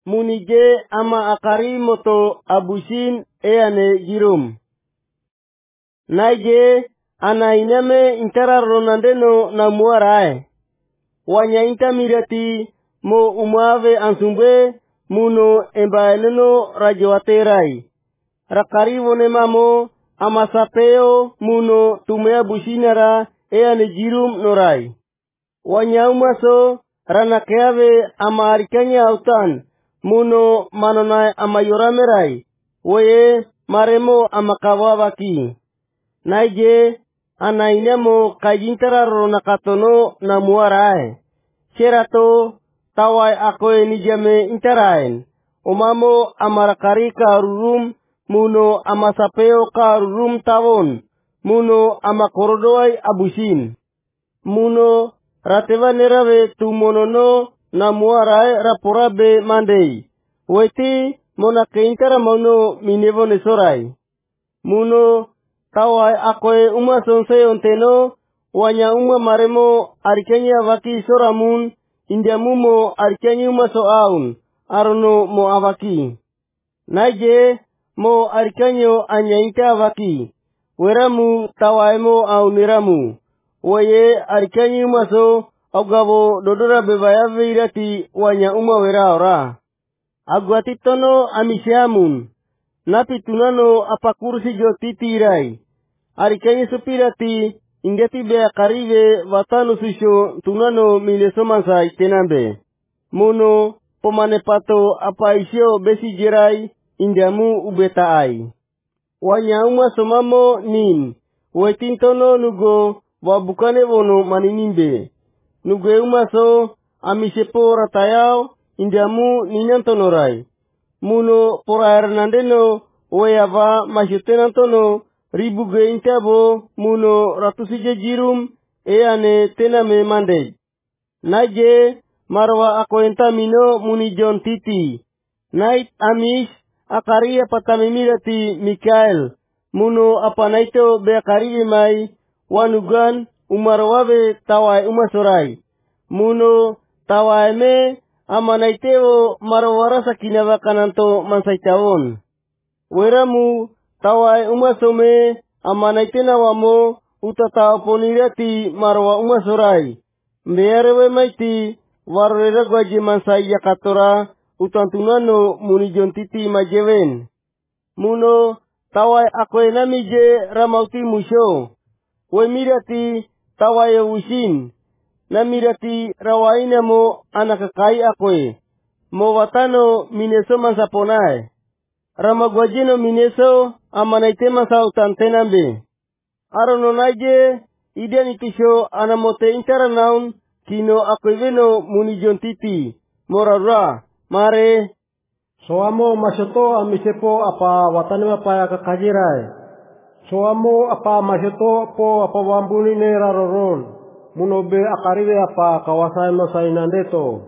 munije ama akari moto abusin eane jirum. Naije ana iname intara ronandeno na muarae. Wanya inta mirati mo umave ansumbe muno embaeneno rajoaterai. Rakari wone mamo ama sapeo muno tumea businara eane jirum norai. Wanya umaso ranakeave ama arikanya autan muno manonai ama yoramerai. Weye maremo ama kawawaki. Naije ana inemo kajintara ronakatono na muarae. Serato tawai akoe nijame intaraen. Omamo amarakari karurum muno amasapeo karurum tawon. Muno amakorodoai abusin. Muno rateva nerawe tumonono na muarae raporabe mandei. Weti mona keintara mono minevo nesorai. Muno tawai akoe uma sonsei onteno. Wanya uma maremo arikenya waki soramun. Indiamu mo arikenya uma soaun. Arono mo awaki. Naije mo arikanyo anyaita awaki. Weramu tawaemo au niramu. Waye arikanyi uma so augavo dodora bebayave irati wanya uma wera ora. Aguati tono amisyamun. Napi tunano apakursi jo titi irai. Arikanyi supirati ingeti bea karive watanu susyo tunano milesomansa itenambe. Muno pomanepato apa isyo besi jerai indiamu ubetaai. Wanya uma somamo nin. Wetintono nugo wabukane wono maninimbe. Nugo uma so amisepo ratayao indiamu ninantonorai. Muno pora nandeno weyava masyotenantono ribu geintabo muno ratusije jirum eane tename mandej. Naje marwa akoenta mino munijon titi. Nait amish akaria patamimirati Mikael. Muno apanaito beakariwe mai wanugan umarwawe tawai umasorai. Muno tawai me amanaiteo marwarasa kinawakananto mansaitawon. Weramu tawai umasome amanaitena wamo utataponirati marwa umasorai. Mbearewe maiti warrera gwaji mansai yakatora utantunano munijon titi majewen. Muno tawai akoe namije ramauti musho. Wemirati tawai usin. Namirati rawaina mo anakakai akoe. Mo watano mineso mansaponae. Ramagwajino mineso amanaitema sa utantenambe. Arono naje idanitisho anamote interanaun kino akoeveno munijon titi. Morarura mare. Soamo masoto amisepo apa watanema paya kakajirai. Soamo apa masoto po apa wambuni ne raroron. Muno be akariwe apa kawasai masainandeto.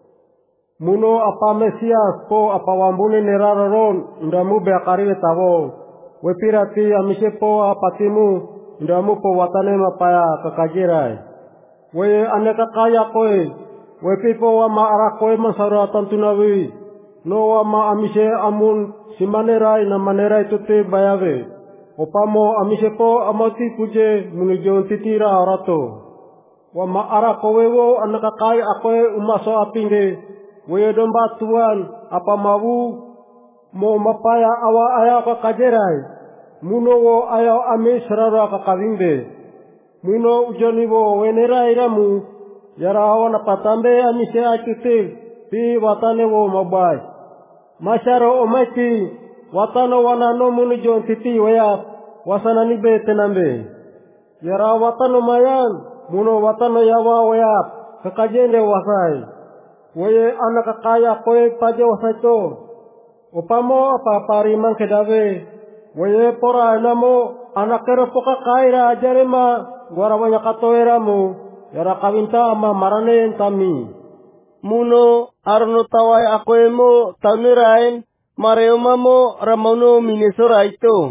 Muno apa mesias po apa wambuni ne raroron. Indamu be akariwe tawo. Wepirati amisepo apa timu. Indamu po watanema paya kakajirai. We aneka kaya koe. Wepipo wama arakoe masaratan tunawi. No wama amise amun simanerai na manerai tute bayave. Opamo amise po amati kuje munijon titira orato. Wama arakowewo anakakai akoe umaso apinge. Weye domba tuan apa mawu mo mapaya awa aya kakajerai. Muno wo aya amis rara kakavimbe. Muno ujoniwo wenerai ramu. Yara awana patambe amise achute. Pi watane wo mabai. Masyaro omati watano wanano munijon titi weyap wasanani be tenambe. Yara watano mayan muno watano yawa weyap kakajende wasai. Weye anakakaya koe paje wasaito. Opamo apa pariman kedawe. Weye pora namo anakero poka kaira ajarema guarawanya katoeramu. Yara kawinta ama marane entami. Muno arno tawai akoemo taunirain mareomamo ramauno minesora ito.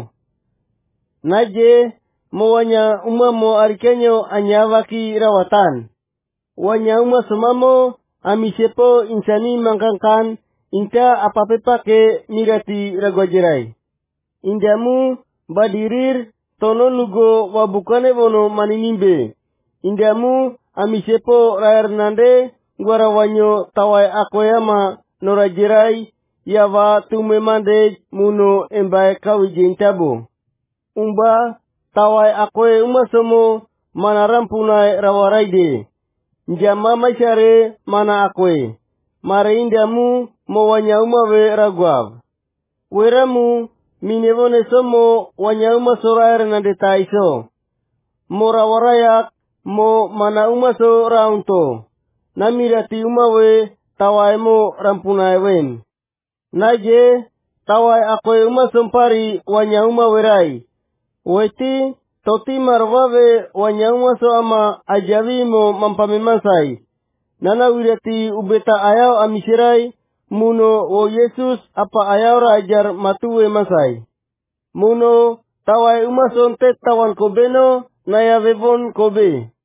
Naje mo wanya umamo arikenyo anyawaki rawatan. Wanya uma sumamo amisepo insani mangkangkan Inta apa-apa ke mirati ragwajirai. Indamu badirir tono nugo wabukane bono maninimbe. Indamu amisepo raer nande guarawanyo tawai akoyama norajirai yawa tume mande muno embae kawije intabo. Umba tawai akoe umasomo mana rampunai rawaraide. Njama masyare mana akoe. Mare indamu mo wanyauma we ragwav. Weramu minevone somo wanyauma soraer nande taiso. Mo rawarayak mo mana umaso raunto. Namirati umawe tawai mo rampunai wen. Naje tawai akoe umasompari wanyauma werai. Weti toti marwawe wanyauma so ama ajawimo mampamimasai. Nana wirati ubeta ayau amisirai muno wo Yesus apa ayaura ajar matuwe masai. Muno tawai umason tet tawan kobeno naya vevon kobe.